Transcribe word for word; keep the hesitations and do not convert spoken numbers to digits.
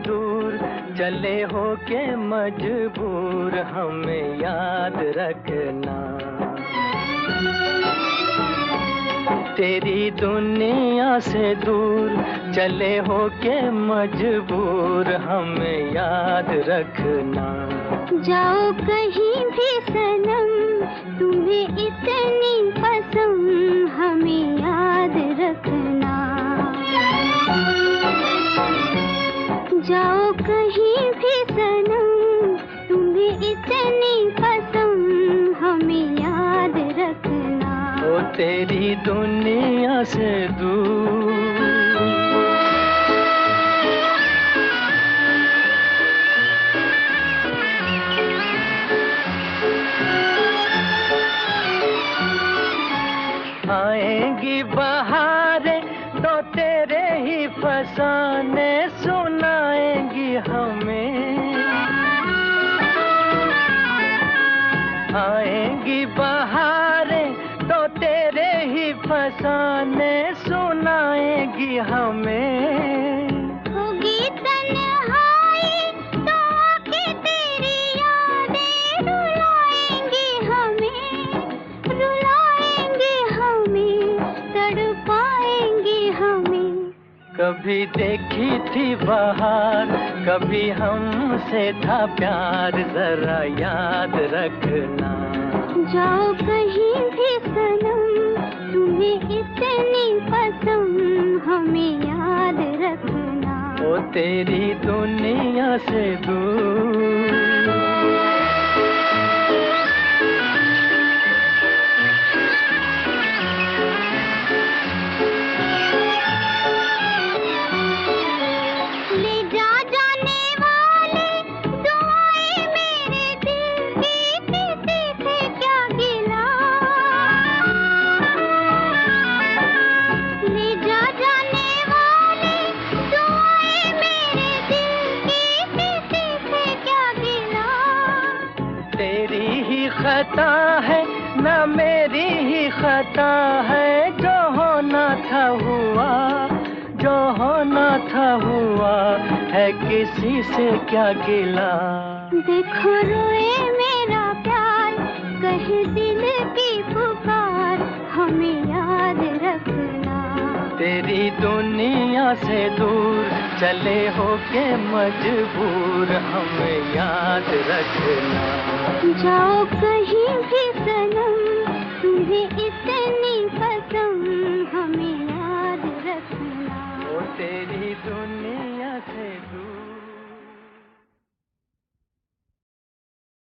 दूर चले हो के मजबूर हमें याद रखना। तेरी दुनिया से दूर चले हो के मजबूर हमें याद रखना। जाओ कहीं भी सनम तुम्हें इतनी पसंद हमें याद रखना। जाओ कहीं भी सनम तुम्हें इतनी पसंद हमें याद रखना। ओ तेरी दुनिया से दूर। आएंगी बहारें तो तेरे ही फसाने सुनाएंगी हमें। आएंगी बहारें तो तेरे ही फसाने सुनाएंगी हमें। होगी तन्हाई तो आके तेरी यादें रुलाएंगी हमें, रुलाएंगी हमें, तड़पाएंगी हमें। कभी देखी थी बहार कभी हमसे था प्यार जरा याद रखना। जाओ कहीं भी सनम तुम्हें इतनी पसंद हमें याद रखना। ओ तेरी दुनिया से दूर। खता है ना मेरी ही खता है, जो होना था हुआ, जो होना था हुआ है, किसी से क्या गिला। देखो रोए मेरा प्यार कहे दिल की पुकार हमें याद रखना। तेरी दुनिया से दूर चले हो के मजबूर हमें याद रखना। जाओ कहीं भी सनम तुम्हें इतनी